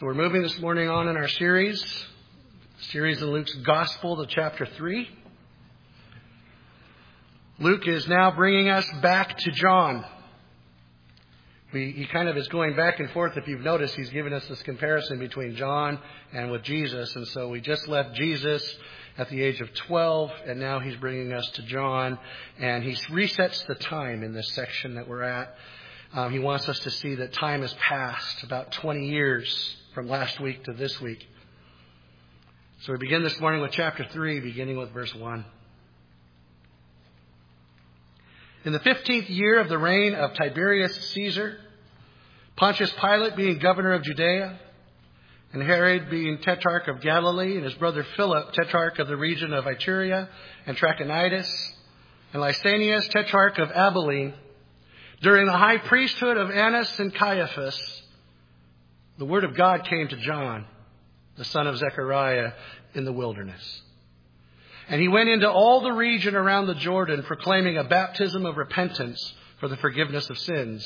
So we're moving this morning on in our series in Luke's Gospel to chapter 3. Luke is now bringing us back to John. He kind of is going back and forth. If you've noticed, he's given us this comparison between John and with Jesus. And so we just left Jesus at the age of 12, and now he's bringing us to John. And he resets the time in this section that we're at. He wants us to see that time has passed, about 20 years from last week to this week. So we begin this morning with chapter 3, beginning with verse 1. In the 15th year of the reign of Tiberius Caesar, Pontius Pilate being governor of Judea, and Herod being tetrarch of Galilee, and his brother Philip, tetrarch of the region of Iturea and Trachonitis, and Lysanias, tetrarch of Abilene, during the high priesthood of Annas and Caiaphas, the word of God came to John, the son of Zechariah, in the wilderness. And he went into all the region around the Jordan, proclaiming a baptism of repentance for the forgiveness of sins.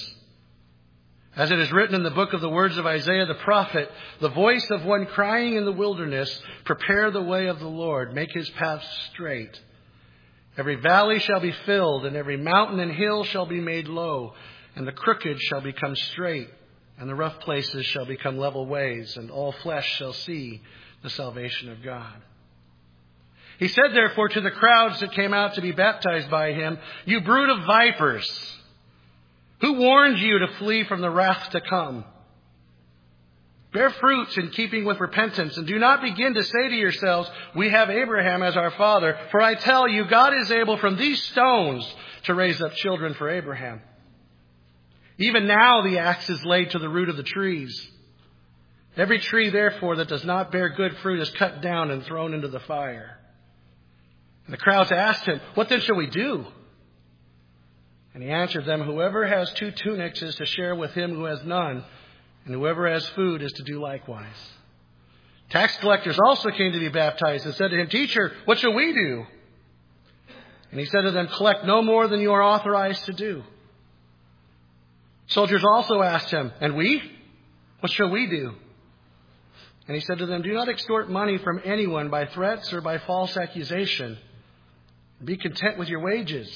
As it is written in the book of the words of Isaiah the prophet, the voice of one crying in the wilderness, prepare the way of the Lord, make his paths straight. Every valley shall be filled, and every mountain and hill shall be made low, and the crooked shall become straight, and the rough places shall become level ways, and all flesh shall see the salvation of God. He said, therefore, to the crowds that came out to be baptized by him, you brood of vipers, who warned you to flee from the wrath to come? Bear fruits in keeping with repentance, and do not begin to say to yourselves, we have Abraham as our father. For I tell you, God is able from these stones to raise up children for Abraham. Even now the axe is laid to the root of the trees. Every tree, therefore, that does not bear good fruit is cut down and thrown into the fire. And the crowds asked him, what then shall we do? And he answered them, whoever has 2 tunics is to share with him who has none, and whoever has food is to do likewise. Tax collectors also came to be baptized and said to him, Teacher, what shall we do? And he said to them, collect no more than you are authorized to do. Soldiers also asked him, and we? What shall we do? And he said to them, do not extort money from anyone by threats or by false accusation. Be content with your wages.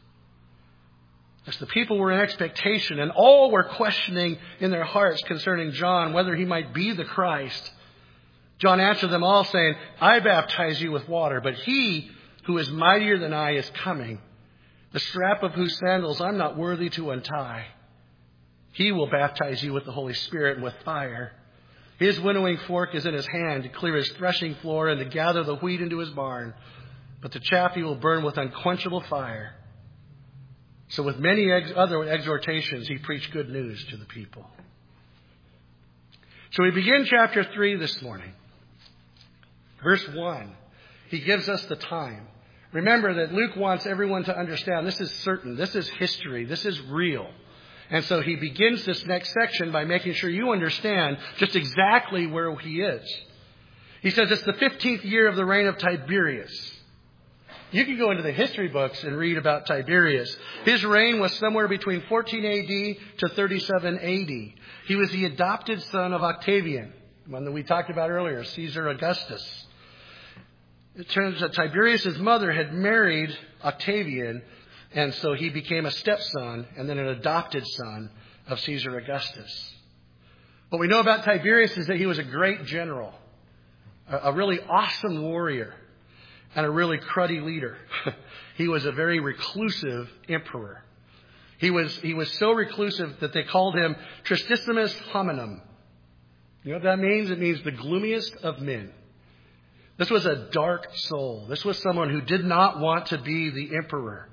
As the people were in expectation, and all were questioning in their hearts concerning John, whether he might be the Christ, John answered them all, saying, I baptize you with water, but he who is mightier than I is coming, the strap of whose sandals I'm not worthy to untie. He will baptize you with the Holy Spirit and with fire. His winnowing fork is in his hand to clear his threshing floor and to gather the wheat into his barn, but the chaff he will burn with unquenchable fire. So with many other exhortations, he preached good news to the people. So we begin chapter 3 this morning. Verse 1, he gives us the time. Remember that Luke wants everyone to understand this is certain, this is history, this is real. And so he begins this next section by making sure you understand just exactly where he is. He says it's the 15th year of the reign of Tiberius. You can go into the history books and read about Tiberius. His reign was somewhere between 14 AD to 37 AD. He was the adopted son of Octavian, one that we talked about earlier, Caesar Augustus. It turns out Tiberius' mother had married Octavian, and so he became a stepson and then an adopted son of Caesar Augustus. What we know about Tiberius is that he was a great general, a really awesome warrior, and a really cruddy leader. He was a very reclusive emperor. He was so reclusive that they called him Tristissimus Hominum. You know what that means? It means the gloomiest of men. This was a dark soul. This was someone who did not want to be the emperor.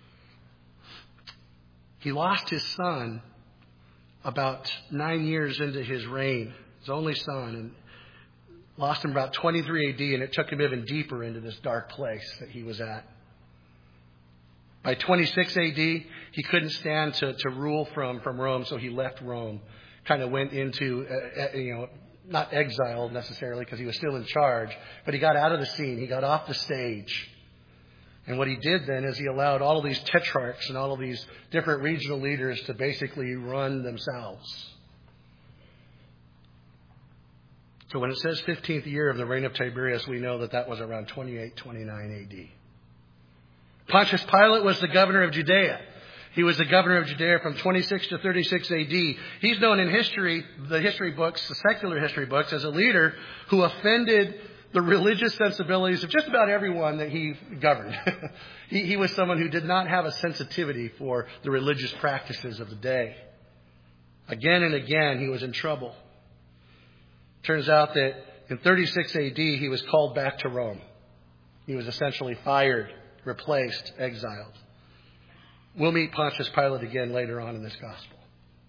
He lost his son about 9 years into his reign, his only son, and lost him about 23 AD, and it took him even deeper into this dark place that he was at. By 26 AD, he couldn't stand to rule from Rome, so he left Rome. Kind of went into, not exile necessarily because he was still in charge, but he got out of the scene. He got off the stage. And what he did then is he allowed all of these tetrarchs and all of these different regional leaders to basically run themselves. So when it says 15th year of the reign of Tiberius, we know that that was around 28-29 AD. Pontius Pilate was the governor of Judea. He was the governor of Judea from 26 to 36 AD. He's known in history, the history books, the secular history books, as a leader who offended the religious sensibilities of just about everyone that he governed. He was someone who did not have a sensitivity for the religious practices of the day. Again and again, he was in trouble. Turns out that in 36 AD, he was called back to Rome. He was essentially fired, replaced, exiled. We'll meet Pontius Pilate again later on in this gospel.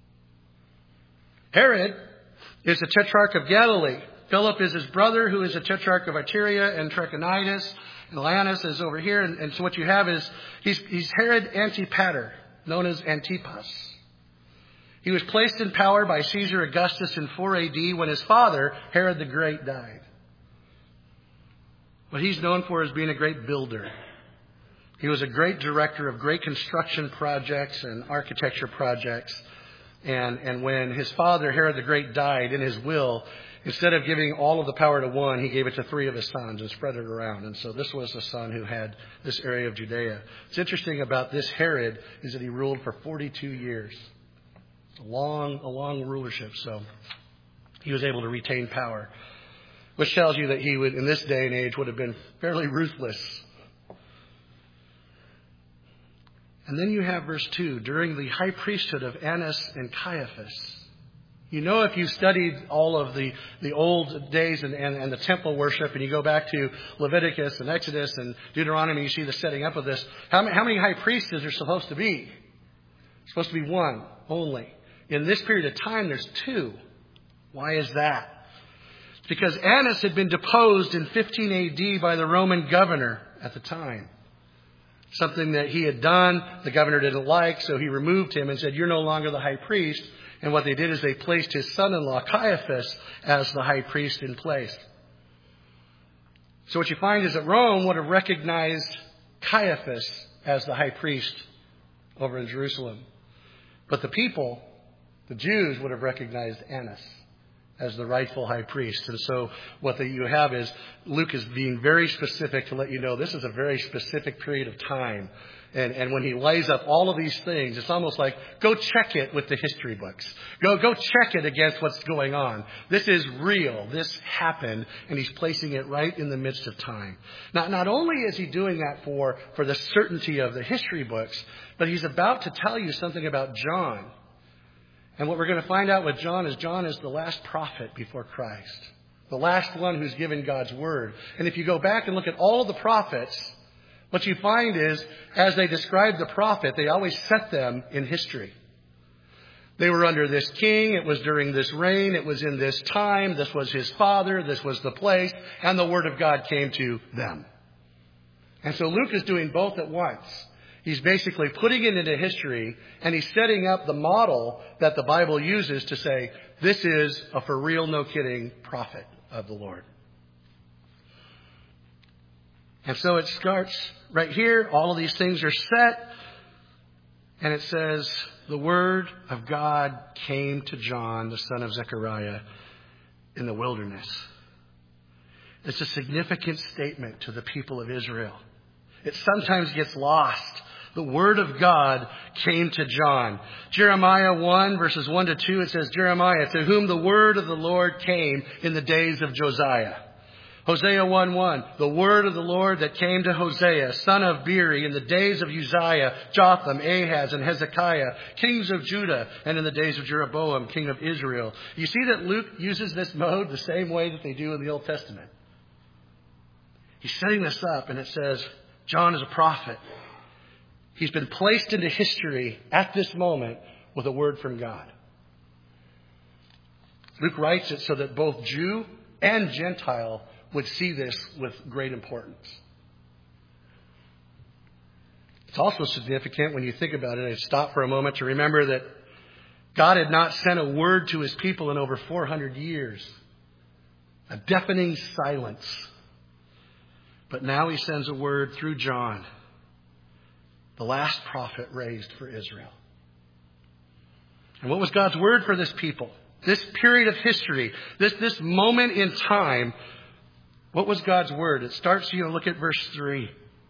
Herod is the tetrarch of Galilee. Philip is his brother, who is the tetrarch of Iturea and Trachonitis. And Lanus is over here. And so what you have is, he's Herod Antipater, known as Antipas. He was placed in power by Caesar Augustus in 4 AD when his father, Herod the Great, died. What he's known for is being a great builder. He was a great director of great construction projects and architecture projects. And when his father, Herod the Great, died, in his will, instead of giving all of the power to one, he gave it to 3 of his sons and spread it around. And so this was the son who had this area of Judea. What's interesting about this Herod is that he ruled for 42 years. A long rulership. So he was able to retain power, which tells you that he would, in this day and age, would have been fairly ruthless. And then you have verse 2, during the high priesthood of Annas and Caiaphas. You know, if you've studied all of the old days and the temple worship, and you go back to Leviticus and Exodus and Deuteronomy, you see the setting up of this. How many high priests is there supposed to be? It's supposed to be one only. In this period of time, there's 2. Why is that? It's because Annas had been deposed in 15 AD by the Roman governor at the time. Something that he had done, the governor didn't like, so he removed him and said, you're no longer the high priest. And what they did is they placed his son-in-law, Caiaphas, as the high priest in place. So what you find is that Rome would have recognized Caiaphas as the high priest over in Jerusalem. But the people, the Jews, would have recognized Annas as the rightful high priest. And so what you have is Luke is being very specific to let you know this is a very specific period of time. And when he lays up all of these things, it's almost like, go check it with the history books. Go check it against what's going on. This is real. This happened. And he's placing it right in the midst of time. Now, not only is he doing that for the certainty of the history books, but he's about to tell you something about John. And what we're going to find out with John is the last prophet before Christ. The last one who's given God's word. And if you go back and look at all of the prophets, what you find is, as they describe the prophet, they always set them in history. They were under this king. It was during this reign. It was in this time. This was his father. This was the place. And the word of God came to them. And so Luke is doing both at once. He's basically putting it into history, and he's setting up the model that the Bible uses to say, this is a for real, no kidding prophet of the Lord. And so it starts right here. All of these things are set. And it says, the word of God came to John, the son of Zechariah, in the wilderness. It's a significant statement to the people of Israel. It sometimes gets lost. The word of God came to John. Jeremiah 1, verses 1 to 2, it says, Jeremiah, to whom the word of the Lord came in the days of Josiah. Hosea 1:1, the word of the Lord that came to Hosea, son of Beeri, in the days of Uzziah, Jotham, Ahaz, and Hezekiah, kings of Judah, and in the days of Jeroboam, king of Israel. You see that Luke uses this mode the same way that they do in the Old Testament. He's setting this up, and it says, John is a prophet. He's been placed into history at this moment with a word from God. Luke writes it so that both Jew and Gentile would see this with great importance. It's also significant when you think about it. I stop for a moment to remember that God had not sent a word to his people in over 400 years. A deafening silence. But now he sends a word through John, the last prophet raised for Israel. And what was God's word for this people? This period of history, this moment in time, what was God's word? It starts, look at verse 3.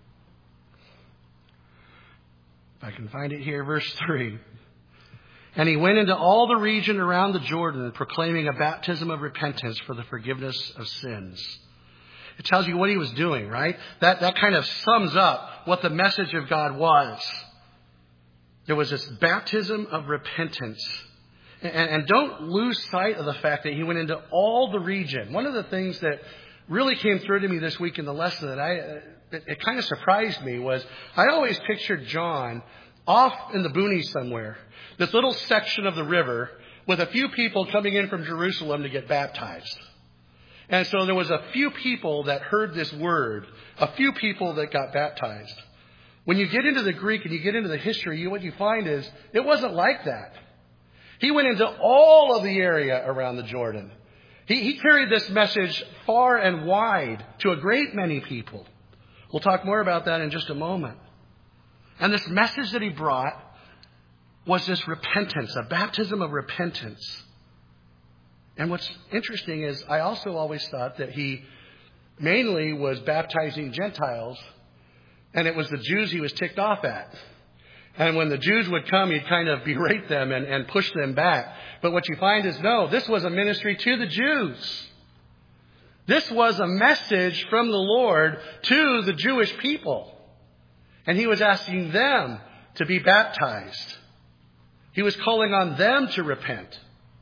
If I can find it here, verse 3. And he went into all the region around the Jordan, proclaiming a baptism of repentance for the forgiveness of sins. It tells you what he was doing, right? That kind of sums up what the message of God was. There was this baptism of repentance. And don't lose sight of the fact that he went into all the region. One of the things that really came through to me this week in the lesson that it kind of surprised me was I always pictured John off in the boonies somewhere, this little section of the river with a few people coming in from Jerusalem to get baptized. And so there was a few people that heard this word, a few people that got baptized. When you get into the Greek and you get into the history, what you find is it wasn't like that. He went into all of the area around the Jordan. He carried this message far and wide to a great many people. We'll talk more about that in just a moment. And this message that he brought was this repentance, a baptism of repentance. And what's interesting is I also always thought that he mainly was baptizing Gentiles, and it was the Jews he was ticked off at. And when the Jews would come, he'd kind of berate them and push them back. But what you find is, no, this was a ministry to the Jews. This was a message from the Lord to the Jewish people. And he was asking them to be baptized. He was calling on them to repent.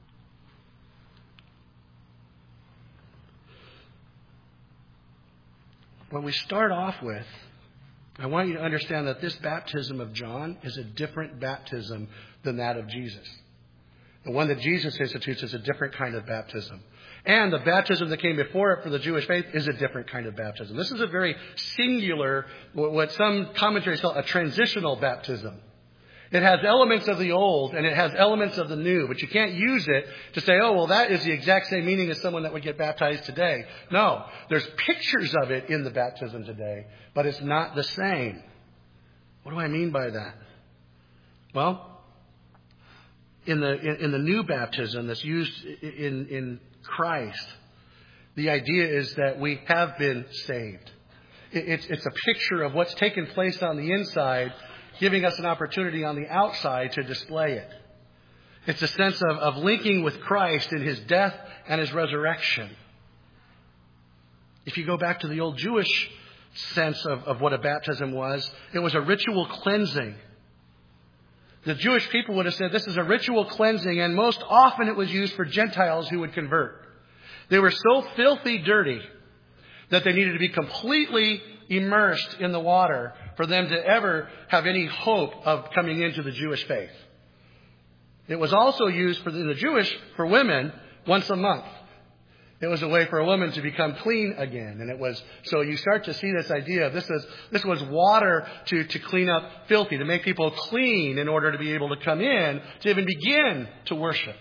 What we start off with, I want you to understand that this baptism of John is a different baptism than that of Jesus. The one that Jesus institutes is a different kind of baptism. And the baptism that came before it for the Jewish faith is a different kind of baptism. This is a very singular, what some commentaries call a transitional baptism. It has elements of the old and it has elements of the new, but you can't use it to say, oh, well, that is the exact same meaning as someone that would get baptized today. No, there's pictures of it in the baptism today, but it's not the same. What do I mean by that? Well, in the new baptism that's used in Christ, the idea is that we have been saved. It's a picture of what's taken place on the inside, giving us an opportunity on the outside to display it. It's a sense of linking with Christ in his death and his resurrection. If you go back to the old Jewish sense of what a baptism was, it was a ritual cleansing. The Jewish people would have said this is a ritual cleansing, and most often it was used for Gentiles who would convert. They were so filthy dirty that they needed to be completely immersed in the water for them to ever have any hope of coming into the Jewish faith. It was also used for women once a month. It was a way for a woman to become clean again. And so you start to see this idea of this was water to clean up filthy, to make people clean in order to be able to come in, to even begin to worship.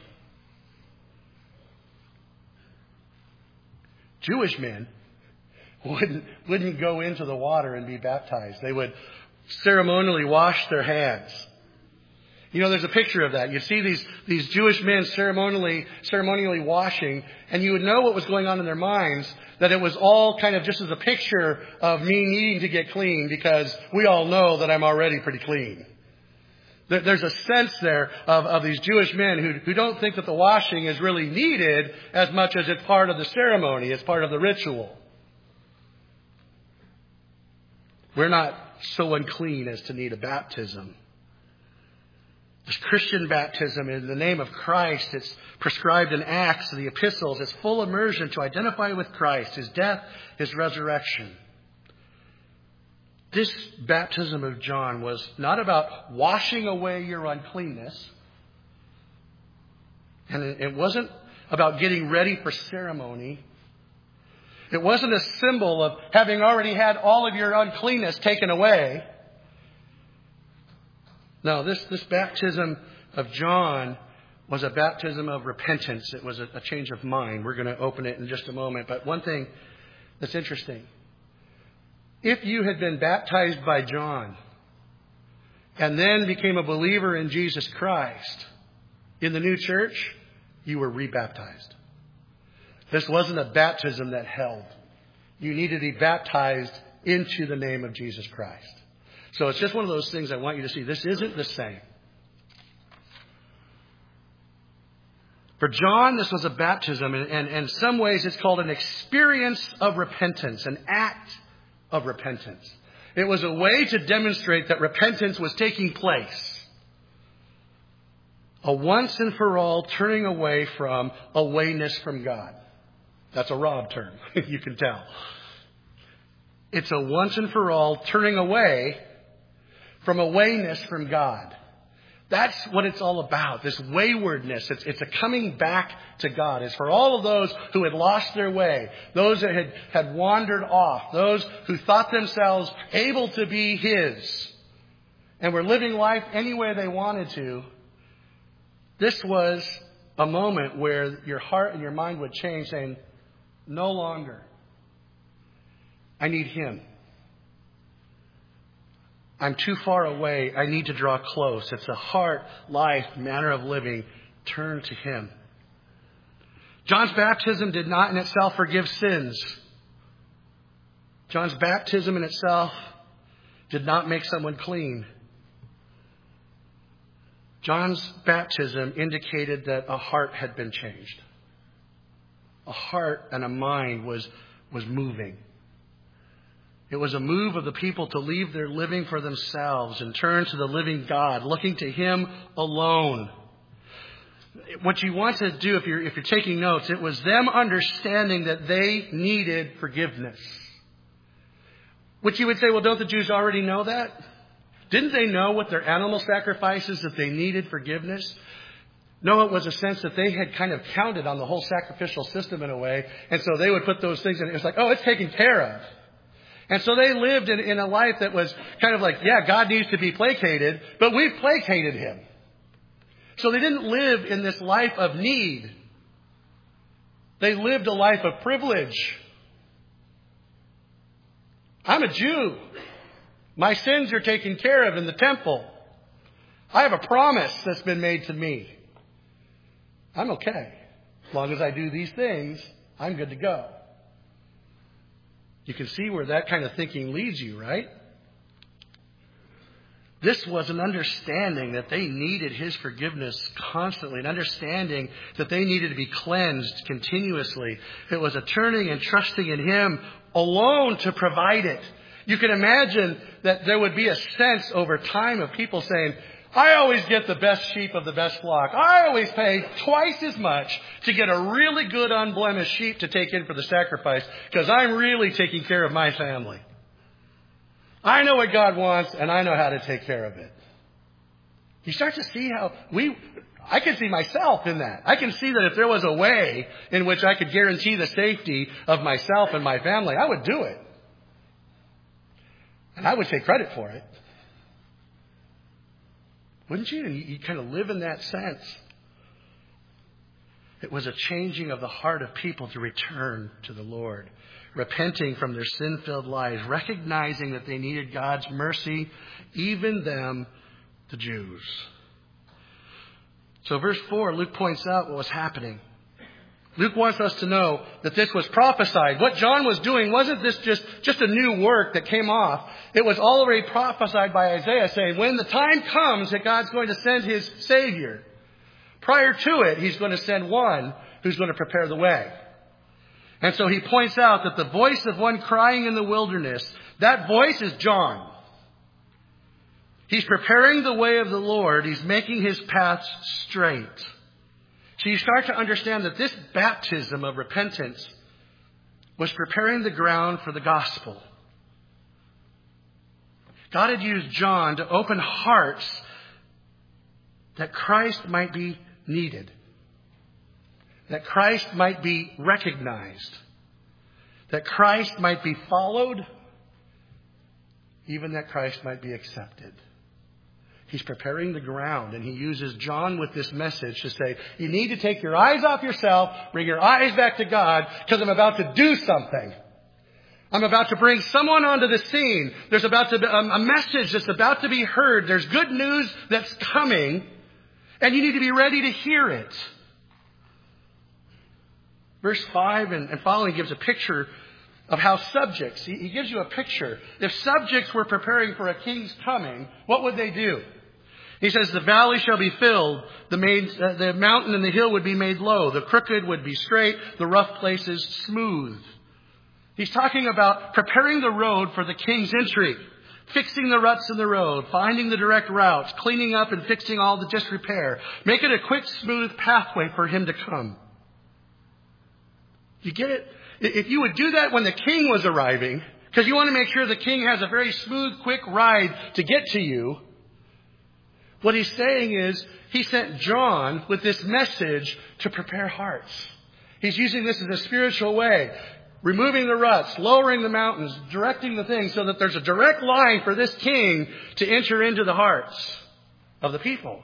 Jewish men wouldn't go into the water and be baptized. They would ceremonially wash their hands. There's a picture of that. You see these Jewish men ceremonially washing, and you would know what was going on in their minds, that it was all kind of just as a picture of me needing to get clean because we all know that I'm already pretty clean. There's a sense there of these Jewish men who don't think that the washing is really needed as much as it's part of the ceremony, it's part of the ritual. We're not so unclean as to need a baptism. This Christian baptism in the name of Christ, it's prescribed in Acts and the epistles. It's full immersion to identify with Christ, his death, his resurrection. This baptism of John was not about washing away your uncleanness. And it wasn't about getting ready for ceremony. It wasn't a symbol of having already had all of your uncleanness taken away. No, this baptism of John was a baptism of repentance. It was a change of mind. We're going to open it in just a moment. But one thing that's interesting. If you had been baptized by John and then became a believer in Jesus Christ in the new church, you were rebaptized. This wasn't a baptism that held. You needed to be baptized into the name of Jesus Christ. So it's just one of those things I want you to see. This isn't the same. For John, this was a baptism, and in some ways it's called an experience of repentance, an act of repentance. It was a way to demonstrate that repentance was taking place. A once and for all turning away from awayness from God. That's a Rob term, you can tell. It's a once and for all turning away from awayness from God. That's what it's all about, this waywardness. It's a coming back to God. It's for all of those who had lost their way, those that had wandered off, those who thought themselves able to be His and were living life any way they wanted to. This was a moment where your heart and your mind would change, saying, no longer. I need Him. I'm too far away. I need to draw close. It's a heart, life, manner of living. Turn to Him. John's baptism did not in itself forgive sins. John's baptism in itself did not make someone clean. John's baptism indicated that a heart had been changed. A heart and a mind was moving. It was a move of the people to leave their living for themselves and turn to the living God, looking to Him alone. What you want to do, if you're taking notes, it was them understanding that they needed forgiveness. Which you would say, well, don't the Jews already know that? Didn't they know with their animal sacrifices that they needed forgiveness? No, it was a sense that they had kind of counted on the whole sacrificial system in a way. And so they would put those things in. It was like, oh, it's taken care of. And so they lived in a life that was kind of like, yeah, God needs to be placated, but we've placated Him. So they didn't live in this life of need. They lived a life of privilege. I'm a Jew. My sins are taken care of in the temple. I have a promise that's been made to me. I'm okay. As long as I do these things, I'm good to go. You can see where that kind of thinking leads you, right? This was an understanding that they needed His forgiveness constantly, an understanding that they needed to be cleansed continuously. It was a turning and trusting in Him alone to provide it. You can imagine that there would be a sense over time of people saying, I always get the best sheep of the best flock. I always pay twice as much to get a really good unblemished sheep to take in for the sacrifice because I'm really taking care of my family. I know what God wants and I know how to take care of it. You start to see how I can see myself in that. I can see that if there was a way in which I could guarantee the safety of myself and my family, I would do it. And I would take credit for it. Wouldn't you? And you kind of live in that sense. It was a changing of the heart of people to return to the Lord, repenting from their sin-filled lives, recognizing that they needed God's mercy, even them, the Jews. So verse 4, Luke points out what was happening. Luke wants us to know that this was prophesied. What John was doing wasn't this just a new work that came off. It was already prophesied by Isaiah saying, when the time comes that God's going to send His Savior, prior to it, He's going to send one who's going to prepare the way. And so he points out that the voice of one crying in the wilderness, that voice is John. He's preparing the way of the Lord. He's making His paths straight. So you start to understand that this baptism of repentance was preparing the ground for the gospel. God had used John to open hearts that Christ might be needed, that Christ might be recognized, that Christ might be followed, even that Christ might be accepted. He's preparing the ground, and He uses John with this message to say, you need to take your eyes off yourself, bring your eyes back to God, because I'm about to do something. I'm about to bring someone onto the scene. There's about to be a message that's about to be heard. There's good news that's coming, and you need to be ready to hear it. Verse 5 and following gives a picture of how subjects, he gives you a picture. If subjects were preparing for a king's coming, what would they do? He says, the valley shall be filled, the mountain and the hill would be made low, the crooked would be straight, the rough places smooth. He's talking about preparing the road for the king's entry, fixing the ruts in the road, finding the direct routes, cleaning up and fixing all the disrepair, make it a quick, smooth pathway for him to come. You get it? If you would do that when the king was arriving, because you want to make sure the king has a very smooth, quick ride to get to you, what he's saying is he sent John with this message to prepare hearts. He's using this as a spiritual way, removing the ruts, lowering the mountains, directing the things so that there's a direct line for this king to enter into the hearts of the people.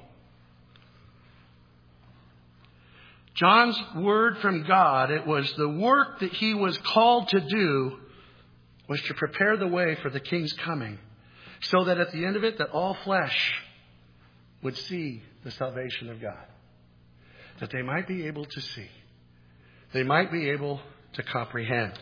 John's word from God, it was the work that he was called to do, was to prepare the way for the king's coming, so that at the end of it, that all flesh would see the salvation of God. That they might be able to see. They might be able to comprehend.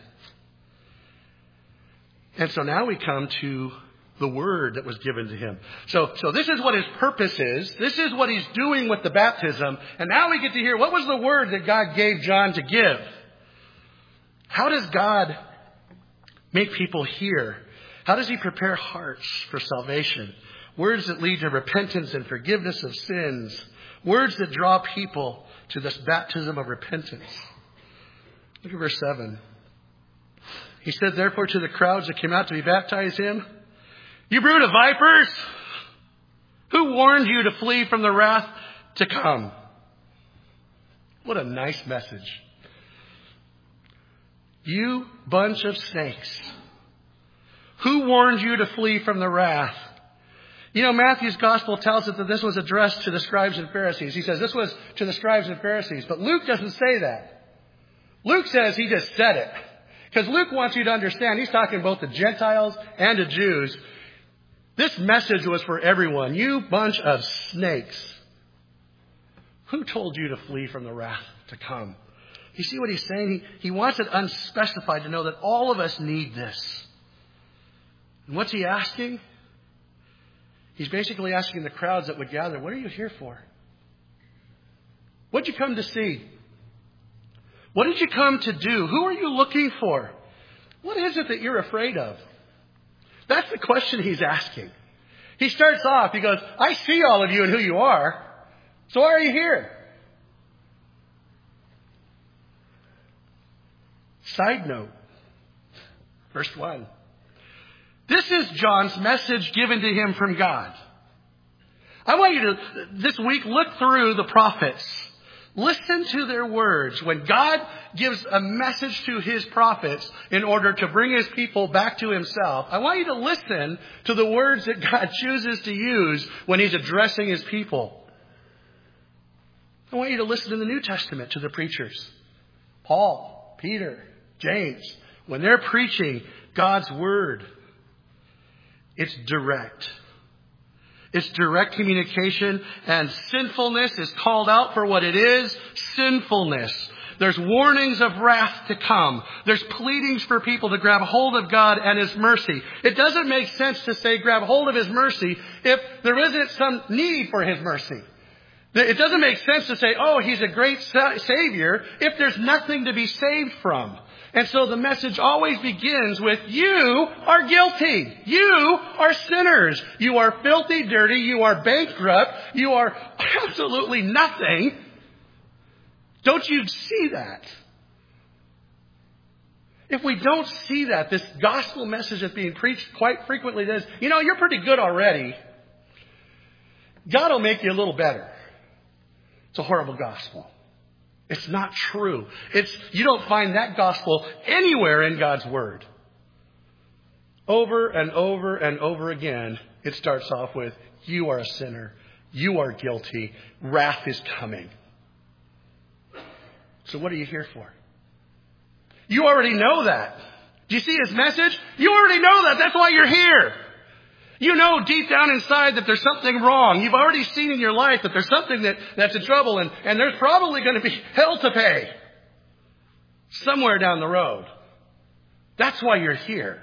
And so now we come to the word that was given to him. So this is what his purpose is. This is what he's doing with the baptism. And now we get to hear what was the word that God gave John to give. How does God make people hear? How does he prepare hearts for salvation? Words that lead to repentance and forgiveness of sins. Words that draw people to this baptism of repentance. Look at verse 7. He said, therefore, to the crowds that came out to be baptized him, you brood of vipers, who warned you to flee from the wrath to come? What a nice message. You bunch of snakes, who warned you to flee from the wrath? You know, Matthew's gospel tells us that this was addressed to the scribes and Pharisees. He says this was to the scribes and Pharisees. But Luke doesn't say that. Luke says he just said it. Because Luke wants you to understand, he's talking both to Gentiles and to Jews. This message was for everyone. You bunch of snakes. Who told you to flee from the wrath to come? You see what he's saying? He wants it unspecified to know that all of us need this. And what's he asking? He's basically asking the crowds that would gather, what are you here for? What did you come to see? What did you come to do? Who are you looking for? What is it that you're afraid of? That's the question he's asking. He starts off, he goes, I see all of you and who you are. So why are you here? Side note, verse 1. This is John's message given to him from God. I want you to, this week, look through the prophets. Listen to their words. When God gives a message to his prophets in order to bring his people back to himself, I want you to listen to the words that God chooses to use when he's addressing his people. I want you to listen in the New Testament to the preachers. Paul, Peter, James. When they're preaching God's word, it's direct. It's direct communication, and sinfulness is called out for what it is, sinfulness. There's warnings of wrath to come. There's pleadings for people to grab hold of God and his mercy. It doesn't make sense to say grab hold of his mercy if there isn't some need for his mercy. It doesn't make sense to say, oh, he's a great Savior if there's nothing to be saved from. And so the message always begins with, you are guilty. You are sinners. You are filthy, dirty. You are bankrupt. You are absolutely nothing. Don't you see that? If we don't see that, this gospel message that's being preached quite frequently is, you're pretty good already. God will make you a little better. It's a horrible gospel. It's not true. You don't find that gospel anywhere in God's word. Over and over and over again, it starts off with, you are a sinner. You are guilty. Wrath is coming. So what are you here for? You already know that. Do you see his message? You already know that. That's why you're here. You know deep down inside that there's something wrong. You've already seen in your life that there's something that's in trouble, and there's probably going to be hell to pay. somewhere down the road. That's why you're here.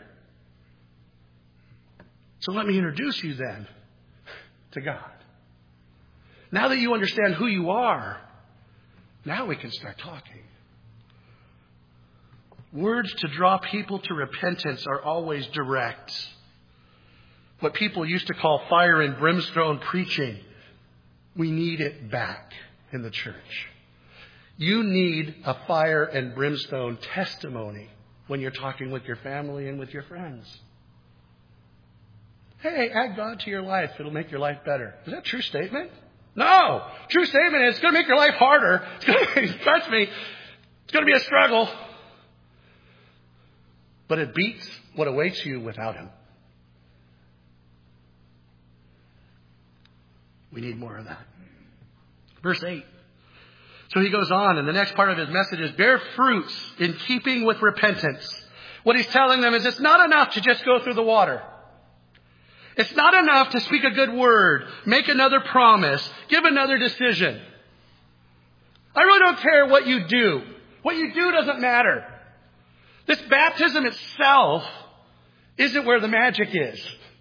So let me introduce you then to God. Now that you understand who you are, now we can start talking. Words to draw people to repentance are always direct. What people used to call fire and brimstone preaching, we need it back in the church. You need a fire and brimstone testimony when you're talking with your family and with your friends. Hey, add God to your life. It'll make your life better. Is that a true statement? No. True statement is it's going to make your life harder. Trust me, it's going to be a struggle. But it beats what awaits you without Him. We need more of that. Verse 8. So he goes on, and the next part of his message is bear fruits in keeping with repentance. What he's telling them is it's not enough to just go through the water. It's not enough to speak a good word, make another promise, give another decision. I really don't care what you do. What you do doesn't matter. This baptism itself isn't where the magic is.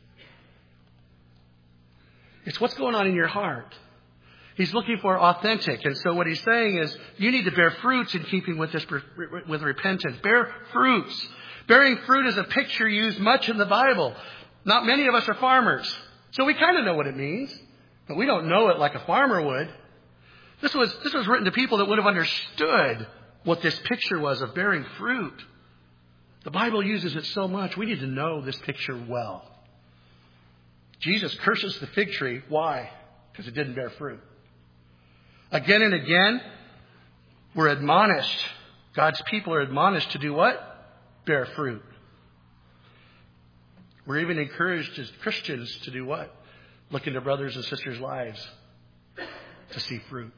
It's what's going on in your heart. He's looking for authentic. And so what he's saying is you need to bear fruits in keeping with this, with repentance. Bear fruits. Bearing fruit is a picture used much in the Bible. Not many of us are farmers. So we kind of know what it means. But we don't know it like a farmer would. This was written to people that would have understood what this picture was of bearing fruit. The Bible uses it so much. We need to know this picture well. Jesus curses the fig tree. Why? Because it didn't bear fruit. Again and again, we're admonished. God's people are admonished to do what? Bear fruit. We're even encouraged as Christians to do what? Look into brothers and sisters' lives to see fruit.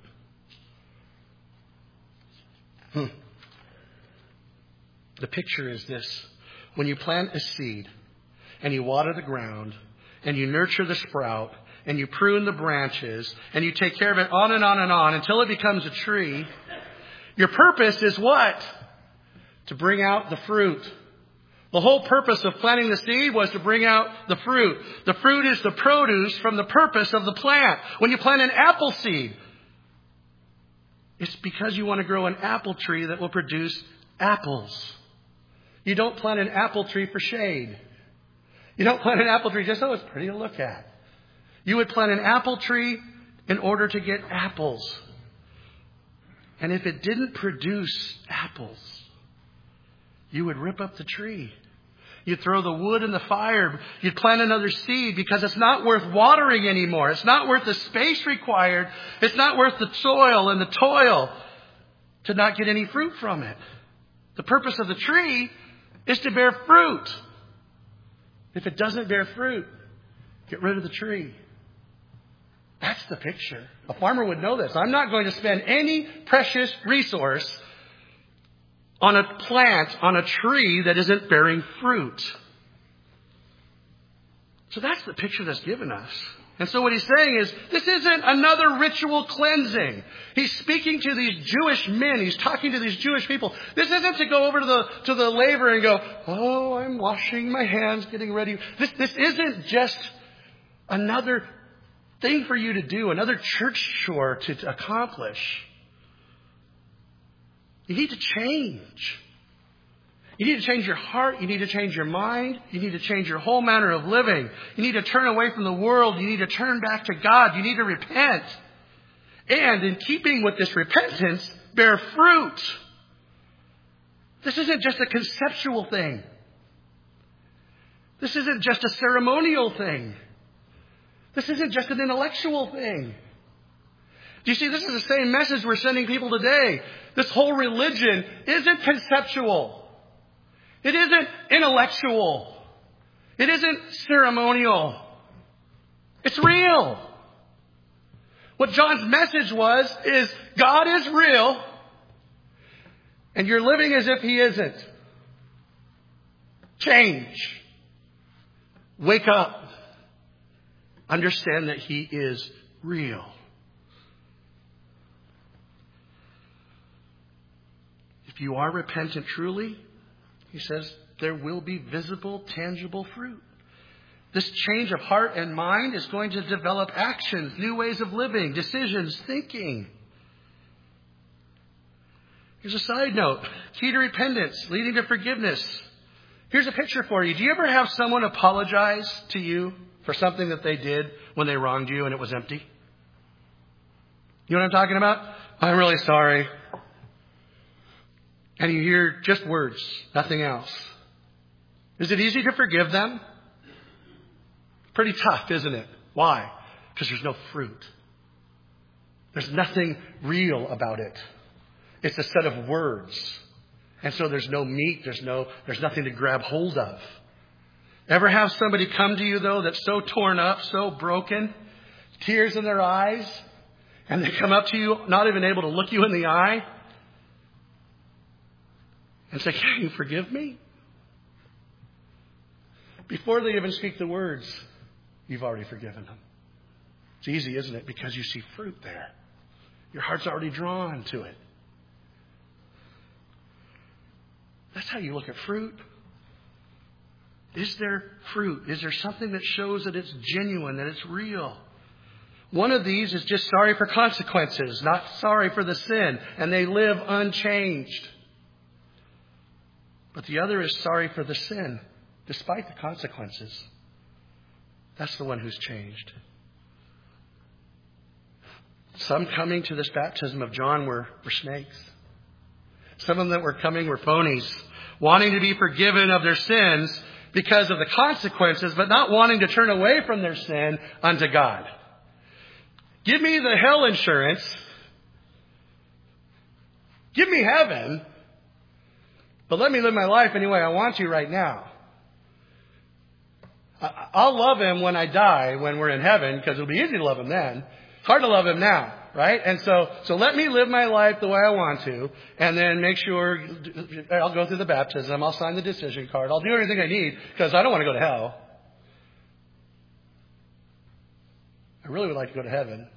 The picture is this. When you plant a seed and you water the ground and you nurture the sprout and you prune the branches and you take care of it on and on and on until it becomes a tree, your purpose is what? To bring out the fruit. The whole purpose of planting the seed was to bring out the fruit. The fruit is the produce from the purpose of the plant. When you plant an apple seed, it's because you want to grow an apple tree that will produce apples. You don't plant an apple tree for shade. You don't plant an apple tree just so it's pretty to look at. You would plant an apple tree in order to get apples. And if it didn't produce apples, you would rip up the tree. You'd throw the wood in the fire. You'd plant another seed because it's not worth watering anymore. It's not worth the space required. It's not worth the soil and the toil to not get any fruit from it. The purpose of the tree is to bear fruit. If it doesn't bear fruit, get rid of the tree. That's the picture. A farmer would know this. I'm not going to spend any precious resource on a plant, on a tree that isn't bearing fruit. So that's the picture that's given us. And so what he's saying is, this isn't another ritual cleansing. He's speaking to these Jewish men. He's talking to these Jewish people. This isn't to go over to the laver and go, oh, I'm washing my hands, getting ready. This isn't just another thing for you to do, another church chore to accomplish. You need to change. You need to change your heart. You need to change your mind. You need to change your whole manner of living. You need to turn away from the world. You need to turn back to God. You need to repent. And in keeping with this repentance, bear fruit. This isn't just a conceptual thing. This isn't just a ceremonial thing. This isn't just an intellectual thing. Do you see, this is the same message we're sending people today. This whole religion isn't conceptual. It isn't intellectual. It isn't ceremonial. It's real. What John's message is God is real and you're living as if He isn't. Change. Wake up. Understand that He is real. if you are repentant truly, he says, there will be visible, tangible fruit. This change of heart and mind is going to develop actions, new ways of living, decisions, thinking. Here's a side note. Key to repentance, leading to forgiveness. Here's a picture for you. Do you ever have someone apologize to you for something that they did when they wronged you and it was empty? You know what I'm talking about? I'm really sorry. And you hear just words, nothing else. Is it easy to forgive them? Pretty tough, isn't it? Why? Because there's no fruit. There's nothing real about it. It's a set of words. And so there's no meat, there's nothing to grab hold of. Ever have somebody come to you, though, that's so torn up, so broken, tears in their eyes, and they come up to you, not even able to look you in the eye, and say, can you forgive me? Before they even speak the words, you've already forgiven them. It's easy, isn't it? Because you see fruit there. Your heart's already drawn to it. That's how you look at fruit. Is there fruit? Is there something that shows that it's genuine, that it's real? One of these is just sorry for consequences, not sorry for the sin, and they live unchanged. But the other is sorry for the sin, despite the consequences. That's the one who's changed. Some coming to this baptism of John were snakes. Some of them that were coming were phonies, wanting to be forgiven of their sins because of the consequences, but not wanting to turn away from their sin unto God. Give me the hell insurance. Give me heaven. But let me live my life any way I want to right now. I'll love him when I die, when we're in heaven, because it'll be easy to love him then. It's hard to love him now, right? And so let me live my life the way I want to, and then make sure I'll go through the baptism, I'll sign the decision card, I'll do everything I need, because I don't want to go to hell. I really would like to go to heaven.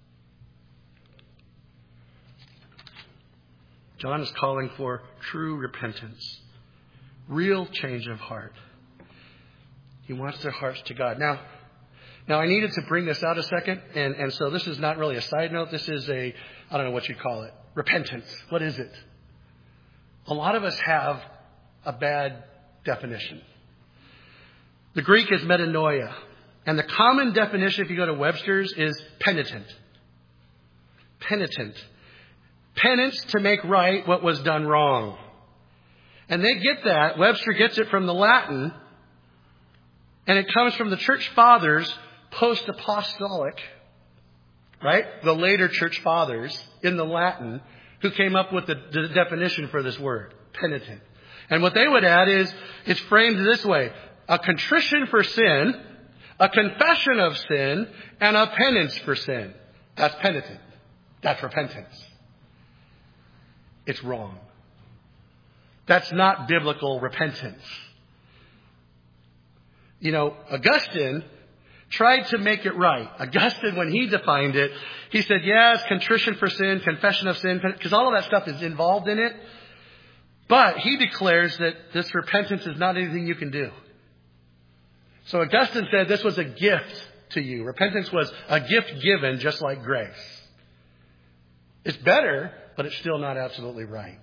John is calling for true repentance, real change of heart. He wants their hearts to God. Now I needed to bring this out a second, and so this is not really a side note. This is I don't know what you'd call it. Repentance. What is it? A lot of us have a bad definition. The Greek is metanoia, and the common definition, if you go to Webster's, is penitent. Penitent. Penance to make right what was done wrong. And they get that. Webster gets it from the Latin. And it comes from the church fathers, post-apostolic, right? The later church fathers in the Latin who came up with the definition for this word, penitent. And what they would add is, it's framed this way: a contrition for sin, a confession of sin, and a penance for sin. That's penitent. That's repentance. It's wrong. That's not biblical repentance. You know, Augustine tried to make it right. Augustine, when he defined it, he said, yes, contrition for sin, confession of sin, because all of that stuff is involved in it. But he declares that this repentance is not anything you can do. So Augustine said this was a gift to you. Repentance was a gift given just like grace. It's better, but it's still not absolutely right.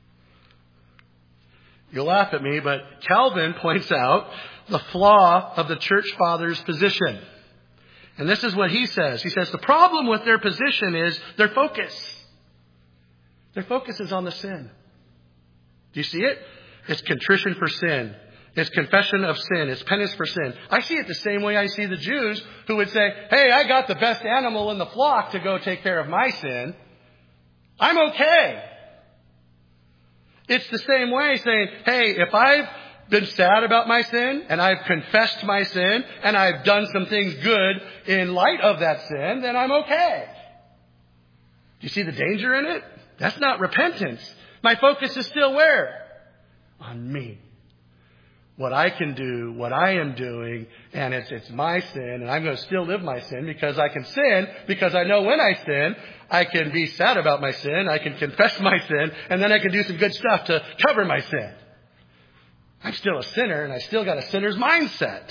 You'll laugh at me, but Calvin points out the flaw of the church fathers' position. And this is what he says. He says the problem with their position is their focus. Their focus is on the sin. Do you see it? It's contrition for sin. It's confession of sin. It's penance for sin. I see it the same way I see the Jews who would say, hey, I got the best animal in the flock to go take care of my sin. I'm okay. It's the same way saying, hey, if I've been sad about my sin and I've confessed my sin and I've done some things good in light of that sin, then I'm okay. Do you see the danger in it? That's not repentance. My focus is still where? On me. what I can do, what I am doing, and it's my sin, and I'm going to still live my sin because I can sin, because I know when I sin, I can be sad about my sin, I can confess my sin, and then I can do some good stuff to cover my sin. I'm still a sinner, and I still got a sinner's mindset.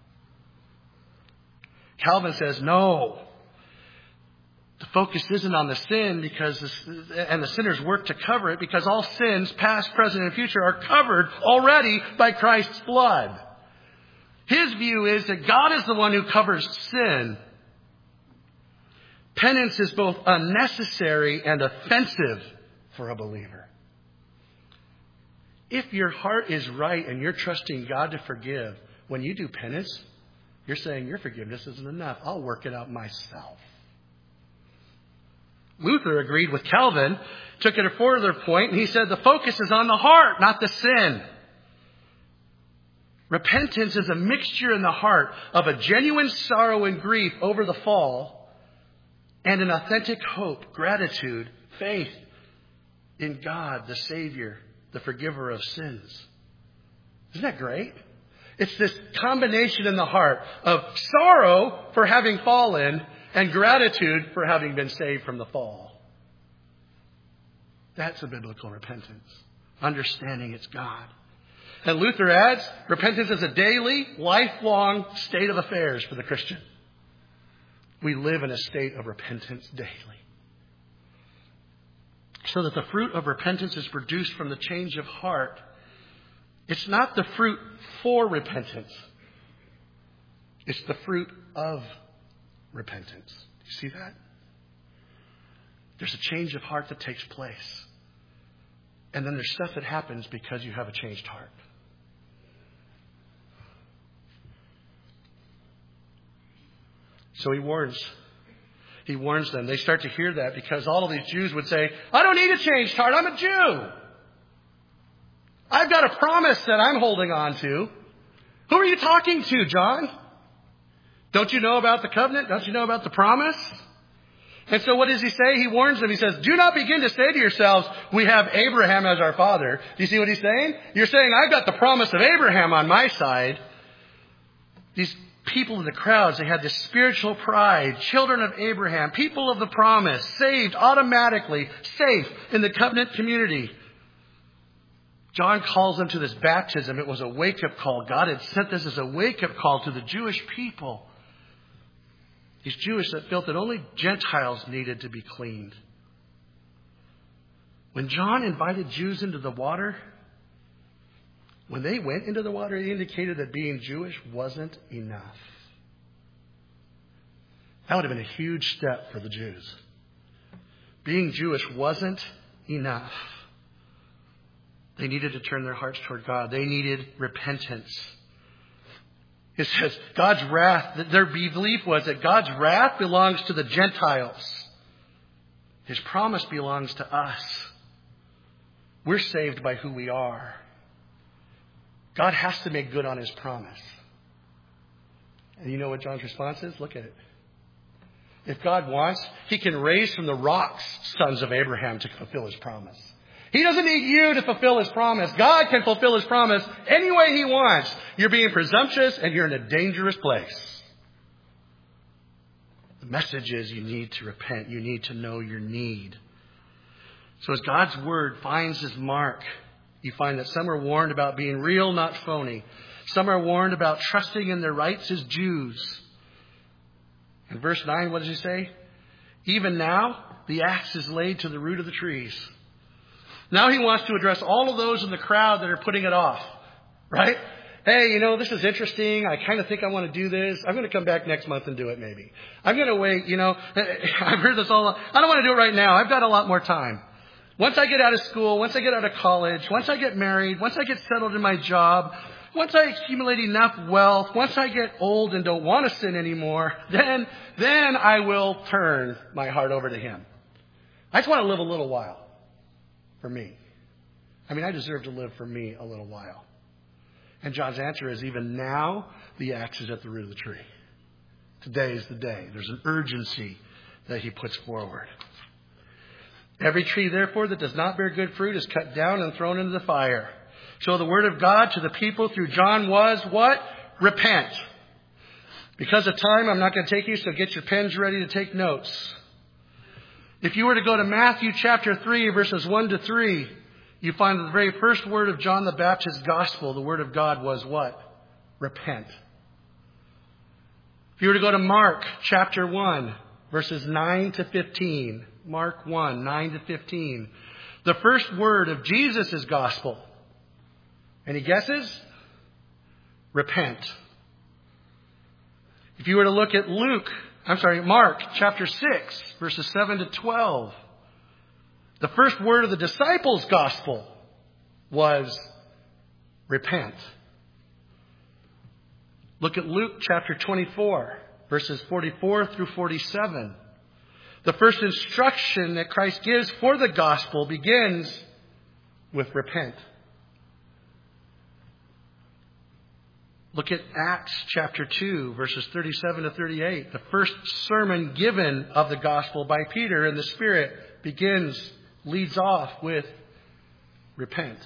Calvin says, no. The focus isn't on the sin and the sinner's work to cover it, because all sins, past, present, and future, are covered already by Christ's blood. His view is that God is the one who covers sin. Penance is both unnecessary and offensive for a believer. If your heart is right and you're trusting God to forgive, when you do penance, you're saying your forgiveness isn't enough. I'll work it out myself. Luther agreed with Calvin, took it a further point, and he said the focus is on the heart, not the sin. Repentance is a mixture in the heart of a genuine sorrow and grief over the fall and an authentic hope, gratitude, faith in God, the Savior, the forgiver of sins. Isn't that great? It's this combination in the heart of sorrow for having fallen and gratitude for having been saved from the fall. That's a biblical repentance. Understanding it's God. And Luther adds, repentance is a daily, lifelong state of affairs for the Christian. We live in a state of repentance daily. So that the fruit of repentance is produced from the change of heart. It's not the fruit for repentance. It's the fruit of repentance. You see that? There's a change of heart that takes place. And then there's stuff that happens because you have a changed heart. So he warns them. They start to hear that because all of these Jews would say, I don't need a changed heart. I'm a Jew. I've got a promise that I'm holding on to. Who are you talking to, John? Don't you know about the covenant? Don't you know about the promise? And so what does he say? He warns them. He says, do not begin to say to yourselves, we have Abraham as our father. Do you see what he's saying? You're saying, I've got the promise of Abraham on my side. These people in the crowds, they had this spiritual pride. Children of Abraham, people of the promise, saved automatically, safe in the covenant community. John calls them to this baptism. It was a wake-up call. God had sent this as a wake-up call to the Jewish people. These Jewish that felt that only Gentiles needed to be cleaned. When John invited Jews into the water, when they went into the water, he indicated that being Jewish wasn't enough. That would have been a huge step for the Jews. Being Jewish wasn't enough. They needed to turn their hearts toward God. They needed repentance. It says God's wrath, their belief was that God's wrath belongs to the Gentiles. His promise belongs to us. We're saved by who we are. God has to make good on His promise. And you know what John's response is? Look at it. If God wants, He can raise from the rocks sons of Abraham to fulfill His promise. He doesn't need you to fulfill His promise. God can fulfill His promise any way He wants. You're being presumptuous and you're in a dangerous place. The message is you need to repent. You need to know your need. So as God's Word finds His mark, you find that some are warned about being real, not phony. Some are warned about trusting in their rights as Jews. In verse 9, what does He say? Even now, the axe is laid to the root of the trees. Now He wants to address all of those in the crowd that are putting it off. Right? Hey, this is interesting. I kind of think I want to do this. I'm going to come back next month and do it maybe. I'm going to wait, I've heard this all. I don't want to do it right now. I've got a lot more time. Once I get out of school, once I get out of college, once I get married, once I get settled in my job, once I accumulate enough wealth, once I get old and don't want to sin anymore, then I will turn my heart over to Him. I just want to live a little while. For me. I deserve to live for me a little while. And John's answer is, even now, the axe is at the root of the tree. Today is the day. There's an urgency that He puts forward. Every tree, therefore, that does not bear good fruit is cut down and thrown into the fire. So the word of God to the people through John was what? Repent. Because of time, I'm not going to take you, so get your pens ready to take notes. If you were to go to Matthew chapter 3, verses 1 to 3, you find the very first word of John the Baptist's gospel, the word of God was what? Repent. If you were to go to Mark chapter 1, verses 9 to 15, Mark 1, 9 to 15, the first word of Jesus' gospel, any guesses? Repent. If you were to look at Mark chapter 6, verses 7 to 12, the first word of the disciples' gospel was repent. Look at Luke chapter 24, verses 44 through 47. The first instruction that Christ gives for the gospel begins with repent. Look at Acts chapter 2, verses 37 to 38. The first sermon given of the gospel by Peter in the Spirit leads off with repent.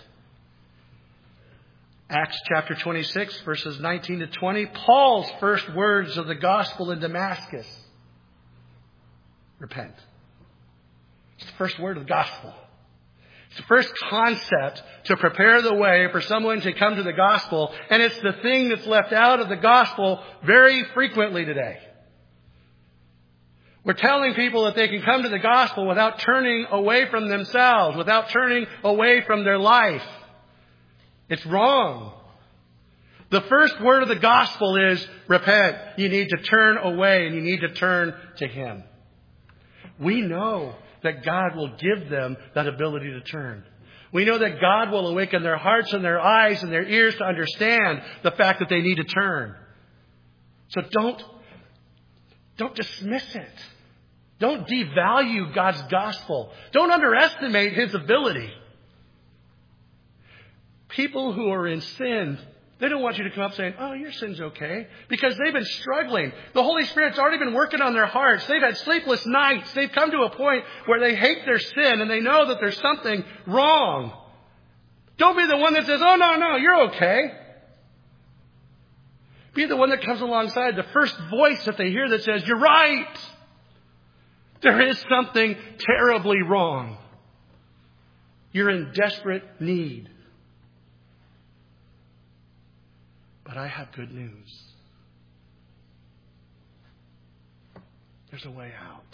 Acts chapter 26, verses 19 to 20. Paul's first words of the gospel in Damascus. Repent. It's the first word of the gospel. It's the first concept to prepare the way for someone to come to the gospel. And it's the thing that's left out of the gospel very frequently today. We're telling people that they can come to the gospel without turning away from themselves, without turning away from their life. It's wrong. The first word of the gospel is repent. You need to turn away and you need to turn to Him. We know that God will give them that ability to turn. We know that God will awaken their hearts and their eyes and their ears to understand the fact that they need to turn. So don't dismiss it. Don't devalue God's gospel. Don't underestimate His ability. People who are in sin, they don't want you to come up saying, oh, your sin's okay. Because they've been struggling. The Holy Spirit's already been working on their hearts. They've had sleepless nights. They've come to a point where they hate their sin and they know that there's something wrong. Don't be the one that says, oh, no, you're okay. Be the one that comes alongside, the first voice that they hear that says, you're right. There is something terribly wrong. You're in desperate need. But I have good news. There's a way out.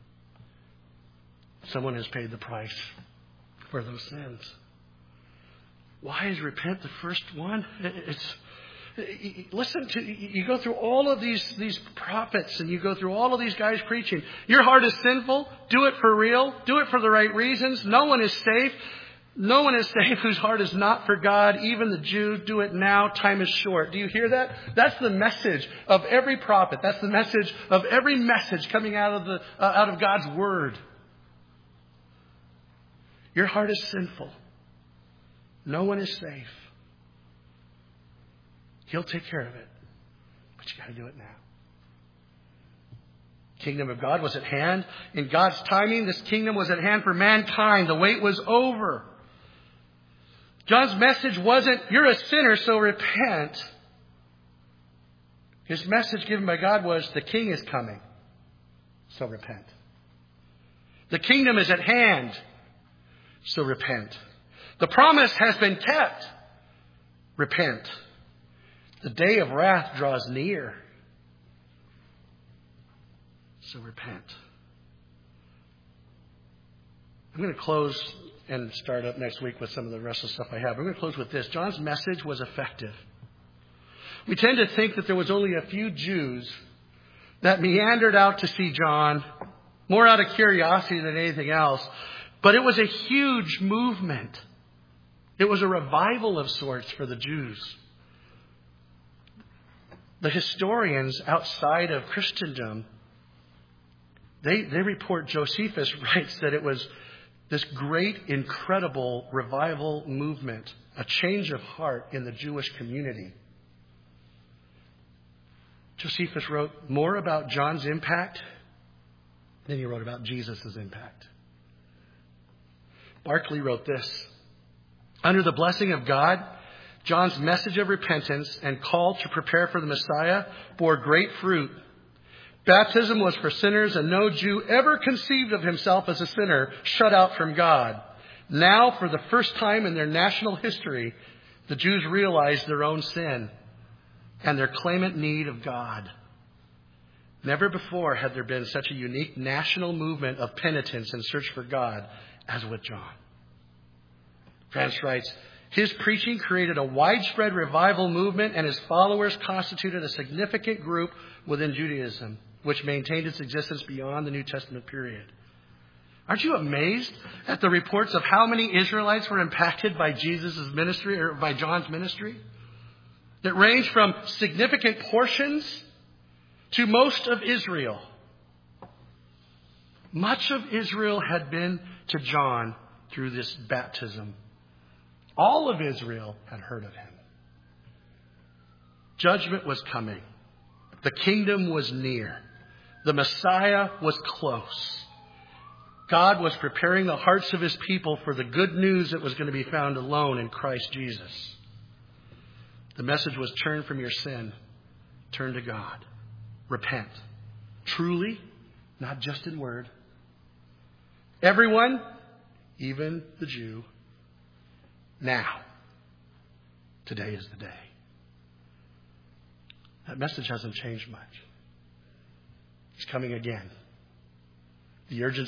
Someone has paid the price for those sins. Why is repent the first one? Listen to, you go through all of these prophets and you go through all of these guys preaching. Your heart is sinful. Do it for real. Do it for the right reasons. No one is safe. No one is safe whose heart is not for God. Even the Jew, do it now. Time is short. Do you hear that? That's the message of every prophet. That's the message of every message coming out of God's Word. Your heart is sinful. No one is safe. He'll take care of it. But you got to do it now. Kingdom of God was at hand. In God's timing, this kingdom was at hand for mankind. The wait was over. John's message wasn't, you're a sinner, so repent. His message given by God was, the king is coming, so repent. The kingdom is at hand, so repent. The promise has been kept. Repent. The day of wrath draws near, so repent. I'm going to close and start up next week with some of the rest of the stuff I have. I'm going to close with this. John's message was effective. We tend to think that there was only a few Jews that meandered out to see John, more out of curiosity than anything else. But it was a huge movement. It was a revival of sorts for the Jews. The historians outside of Christendom, they report, Josephus writes that it was this great, incredible revival movement, a change of heart in the Jewish community. Josephus wrote more about John's impact than he wrote about Jesus' impact. Barclay wrote this: Under the blessing of God, John's message of repentance and call to prepare for the Messiah bore great fruit. Baptism was for sinners, and no Jew ever conceived of himself as a sinner shut out from God. Now, for the first time in their national history, the Jews realized their own sin and their claimant need of God. Never before had there been such a unique national movement of penitence and search for God as with John. France writes, his preaching created a widespread revival movement, and his followers constituted a significant group within Judaism, which maintained its existence beyond the New Testament period. Aren't you amazed at the reports of how many Israelites were impacted by Jesus' ministry, or by John's ministry? That range from significant portions to most of Israel. Much of Israel had been to John through this baptism. All of Israel had heard of him. Judgment was coming. The kingdom was near. The Messiah was close. God was preparing the hearts of his people for the good news that was going to be found alone in Christ Jesus. The message was turn from your sin. Turn to God. Repent. Truly, not just in word. Everyone, even the Jew. Now. Today is the day. That message hasn't changed much. It's coming again. The urgency